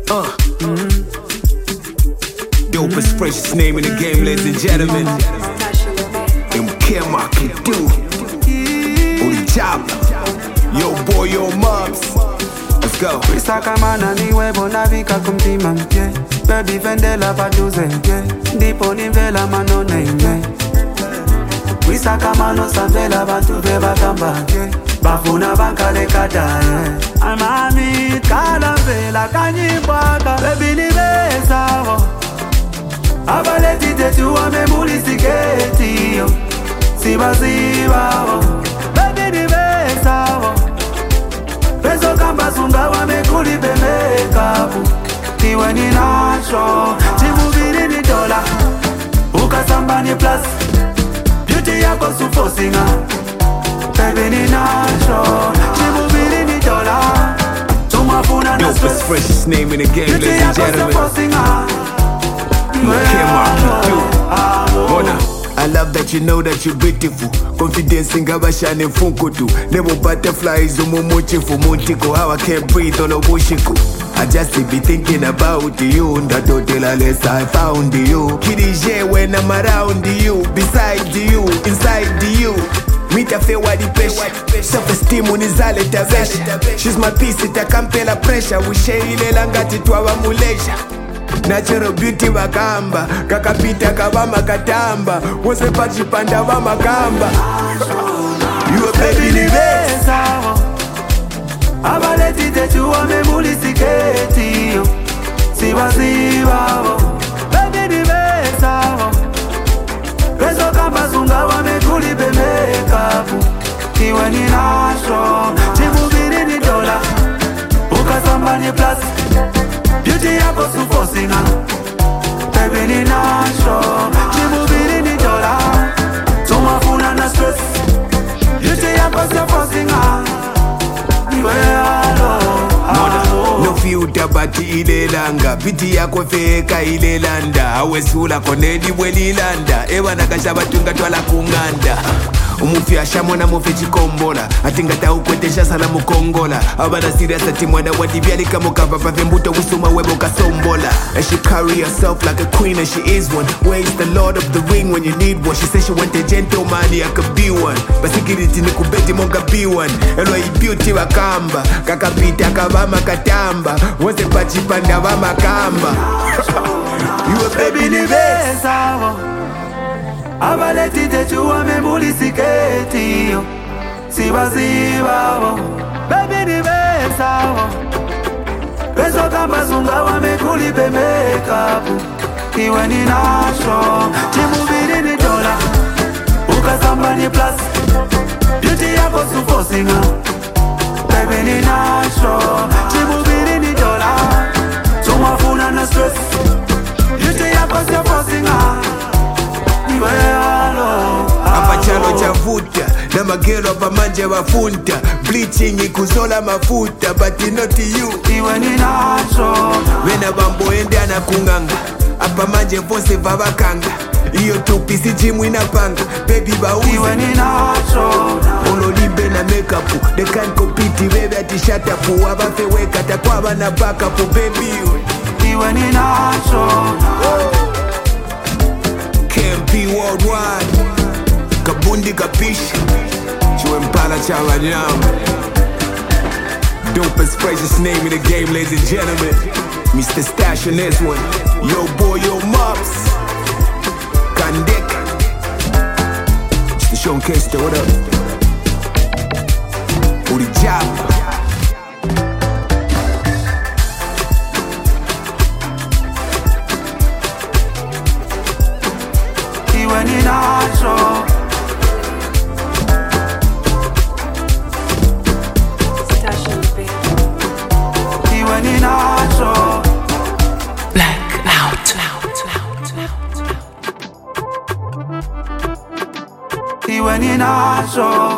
Dopest, freshest name in the game, ladies and gentlemen. MK Market do. Uli job. Yo boy, yo moms. Let's go. Wisaka mana niwe bona vika kumtima mke. Baby vendela paduze mke. Ndipo nimvela manone ime. Wisaka mano samvela bantu beba kamba mke. Bafuna bankale kadaye. Amami kala vela kanyimbaka. Baby nibesawo. Abaleti tetu wamemulisiketi yo. Siba wo. Baby nibesawo. Peso kamba sunga wamekuli bemekapu. Iwe ni nacho. Chimubiri ni dola. Ukasamba ni plus. Beauty yako sufosinga. Baby ni nacho. Chimubiri ni dola. Tumafuna na stress. Dopest, freshest name in the game, Beauty ladies and yako gentlemen. sufosinga. I love that you know that you're beautiful. Confidence in Gabashane Funkutu. Never butterflies umumochifu muntiko. How I can't breathe on a bushiko. I just be thinking about you. Ndatotela less I found you. Kidije when I'm around you. Beside you, inside you. Mitapewa di pressure. Self-esteem unizale tabesha. She's my peace, itakampela pressure. Wishe ile langati tuwa mulesha. Natural beauty wakamba. Kakapita kabama katamba. Wose pachipanda wama kamba. You a baby ni besawo. Abaleti tetu wamemulisiketi yo. Siba wo. Baby ni besawo. Peso kamba sunga wamekuli bemekapu. Iwe ni nacho. Chimubiri ni dola. Ukasamba ni plus. Beauty yako sufosinga. Baby ni nacho. Chimubiri ni dola. Tumafuna na stress. Beauty yako sufosinga. Iwe alo. No filter bati ile langa. Biti yako feka ile landa. Awesula konedi weli landa. Ewa nakasha tunga twala kunganda. Umufi ashamona mufi chikombola. Atingata ukwetesha sala mukongola. Abana serious ati mwada wadi vyali kamo kapapa vembuto usuma webo kasombola. And she carry herself like a queen and she is one. Where is the Lord of the Ring when you need one? She said she want a gentleman, I could be one. Basikiriti ni kubeti monga be one. Elo I beauty wakamba. Kakapita kabama katamba. Wose pachipanda wama kamba. You a baby ni besawo. Abaleti tetu wamemulisiketi yo. Siba wo. Baby ni besawo. Peso kamba sunga wamekuli bemekapu. Iwe ni nacho. Chimubiri ni dola. Ukasamba ni plus. Beauty yako sufosinga. Baby ni nacho. Chimubiri ni dola. Tumafuna na stress. Beauty yako sufosinga. Apachalo chavuta na magero pamanje wafunta. Bleaching ikuzola mafuta but not you. Iwe ni nacho. Wena bambo ende anakunganga. Apamanje vose vavakanga. Iyo tupisi jimu inapanga. Baby bauzi Iwe ni nacho. Ololibe na makeup. They can't compete baby ati shut up. Wabafe weka takwaba na backup baby. Iwe ni nacho. KMP worldwide. Kabundi kapishi. Chue mpala chawa nyama. Dopest, freshest name in the game, ladies and gentlemen. Mr. Stash on this one. Yo boy, yo mops. Kandek. It's the Sean Kester, what up? Uli job. Iwe ni nacho. Iwe ni nacho. Black out. Iwe ni nacho.